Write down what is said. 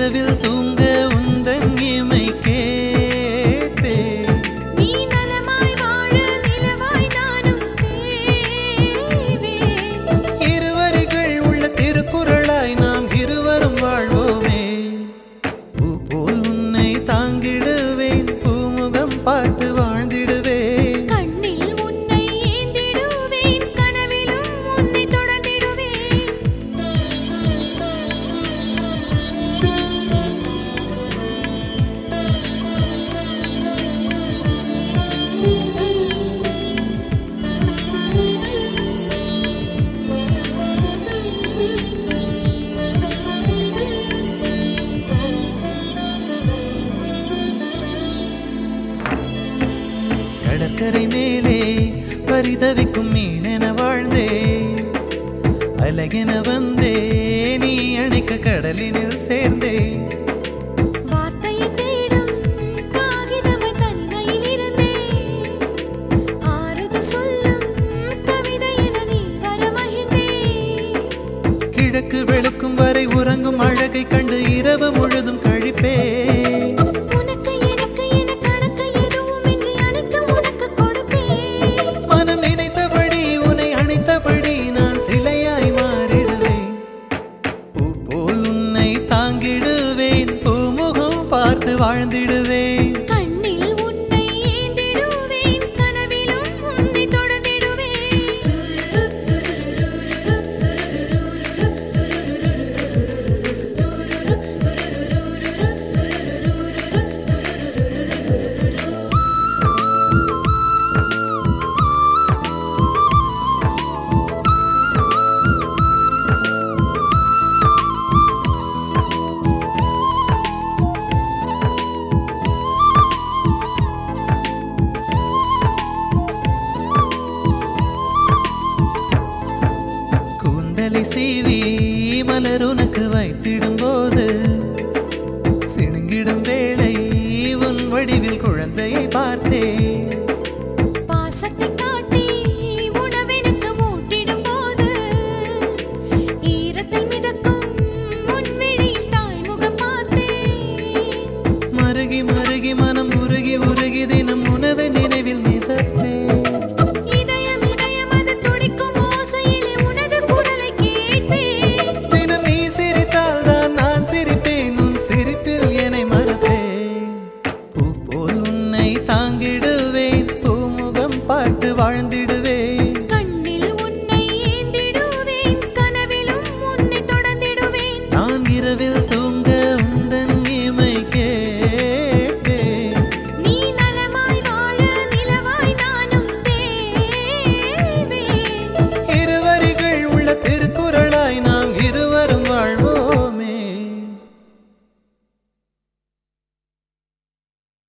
இரவில் தூங்க உந்தன் இமை கேட்பேன். நீ நலமாய் வாழ நிலவாய் நானும் தேவேன். இருவரிகள் உள்ள திருக்குறளாய் நாம் இருவரும் வாழ்வோமே. பூ போல் உன்னை தாங்கிடுவேன், பூமுகம் பார்த்து வாழ்ந்திடுவேன். கண்ணில் உன்னை ஏந்திடுவேன், கனவிலும் உன்னை தொடர்ந்திடுவேன். கடற்கரை மேலே பரிதவிக்கும் மீனென வாழ்ந்தே, அழகென வந்தே நீ அணைக்க கடலினில் சேர்ந்தே. வார்த்தையை தேடும் காகிதமாய் தனிமையில் இருந்தே, ஆறுதல் சொல்லும் கவிதை என நீ வர மகிழ்ந்தே. கிழக்கு வெளுக்கும் வரை உறங்கும் அழகை கண்டு இரவு முழுதும் கழிப்பே. உனக்கு எனக்கு என கணக்கு எதுவுமின்றி அனைத்தும் உனக்கு கொடுப்பேன். மனம் நினைத்தபடி உன்னை அணைத்தபடி நான் சிலையாய் மாறிடுவேன். பூ போல் உன்னை தாங்கிடுவேன், பூமுகம் பார்த்து வாழ்ந்திடுவேன். கண்ணில் உன்னை ஏந்திடுவேன், கனவிலும் உன்னை தொடர்ந்திடுவேன். கூந்தலை சீவி மலர் உனக்கு வைத்து